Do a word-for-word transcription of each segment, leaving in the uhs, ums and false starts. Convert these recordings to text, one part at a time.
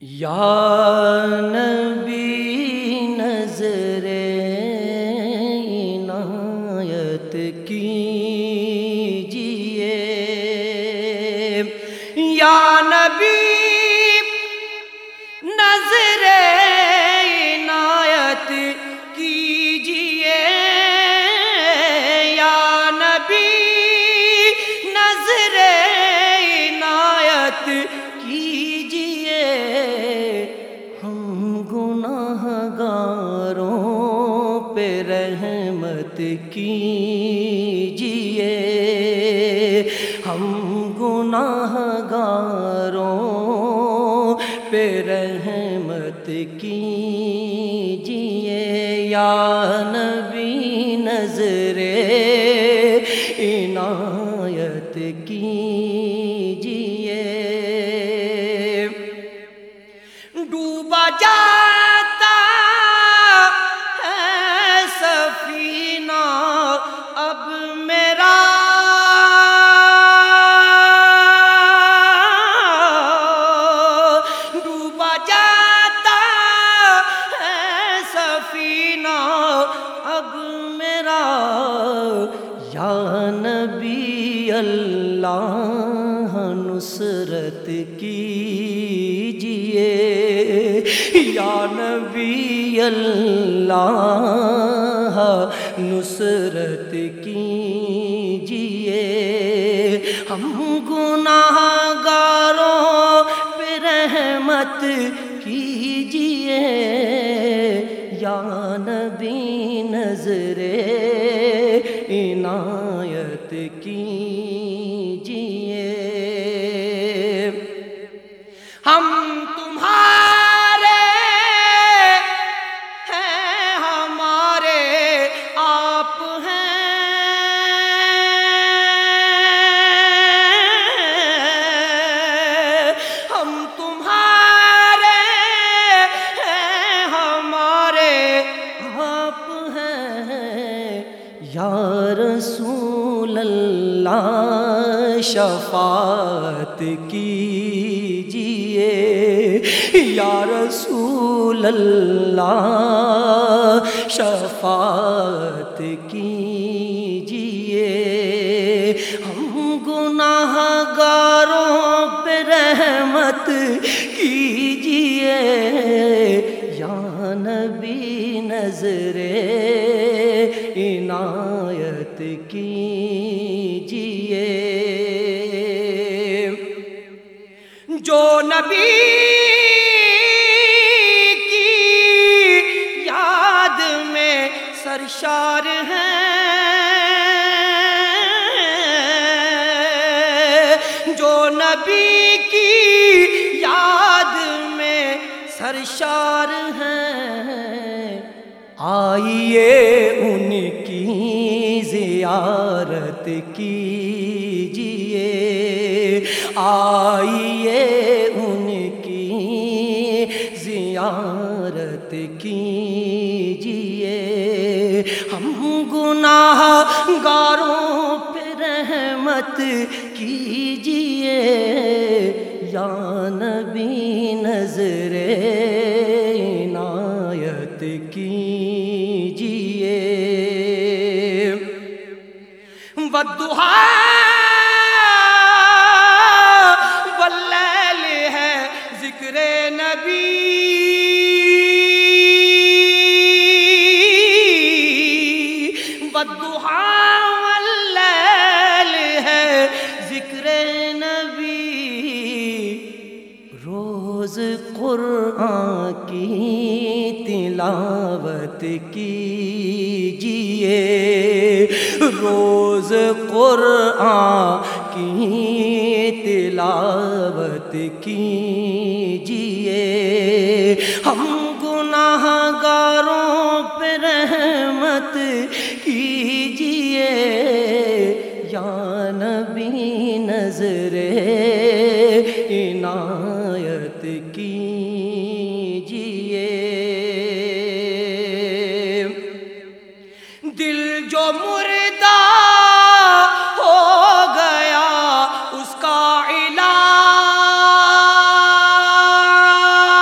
یا نبی نظر عنایت کیجئے، یا نبی نظر عنایت کیجئے، یا نبی نظر عنایت کیجئے، ہم گناہ گاروں پہ رحمت کیجئے، ہم گناہ گاروں پہ رحمت کیجئے، یا نبی نظر عنایت کیجئے۔ ڈوبا جاتا ہے سفینہ اب میرا، ڈوبا جاتا ہے سفینہ اب میرا، یا نبی اللہ نصرت کیجئے، یا نبی اللہ نصرت کیجئے، ہم گناہ گاروں پہ رحمت کیجئے، یا نبی نظر عنایت کیجئے۔ ہم تمہارے ہیں، ہمارے آپ ہیں، ہم تمہارے ہیں، ہمارے آپ ہیں، یا رسول اللہ شفاعت کیجئے، یا رسول اللہ شفاعت کیجئے، ہم گناہ گاروں پہ رحمت کیجئے، یا نبی نظر عنایت کیجئے۔ جو نبی کی یاد میں سرشار ہیں، جو نبی کی یاد میں سرشار ہیں، آئیے ان کی زیارت کیجئے، آئیے ان کی زیارت کیجئے، ہم گناہ گاروں پہ رحمت کیجئے، یا نبی نظر عنایت کیجئے۔ والضحیٰ واللیل ہے ذکر نبی، والضحیٰ واللیل ہے ذکر نبی، روز قرآن کی تلاوت کیجئے، روز قرآن کی تلاوت کیجئے، ہم گناہ گاروں پہ رحمت کیجئے، یا نبی نظر عنایت کیجئے۔ دل جو مردہ ہو گیا اس کا علاج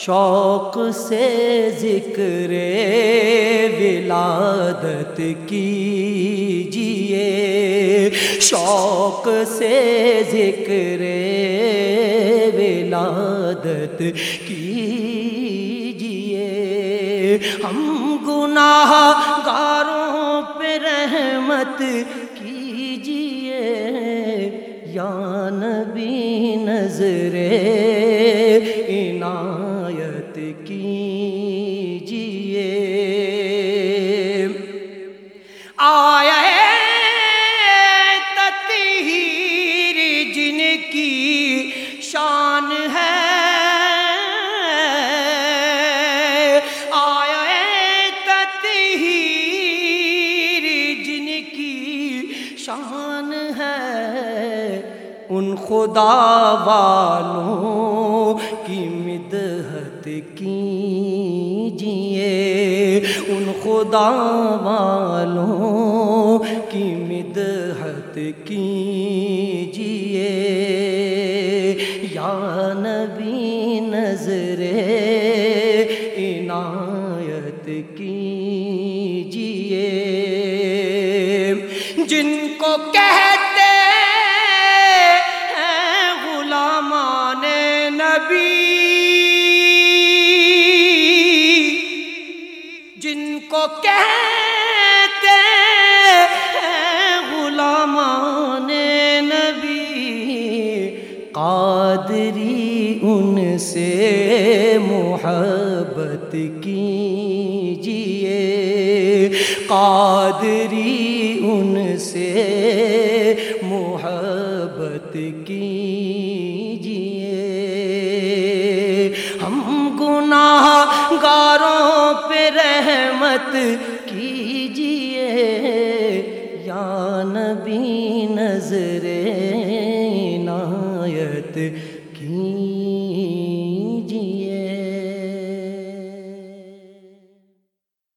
شوق سے ذکر ولادت کیجئے، شوق سے ذکر ولادت کیجئے، ہم گناہ گاروں پہ رحمت کیجئے، یا نبی نظر عنایت کیجئے۔ آیا تطہیر جن کی شان ہے، آیا تطہیر جن کی شان ہے، ان خدا والوں کی مدحت کیجئے، ان خدا والوں کی مدحت کیجئے، یا نبی نظر عنایت کیجئے، جن کو کہتے جن کو کہتے ہیں غلامان نبی، قادری ان سے محبت کیجئے، قادری ان سے محبت کیجئے، ہم گناہ گاروں پہ رحمت کیجئے، یا نبی نظر عنایت کیجئے۔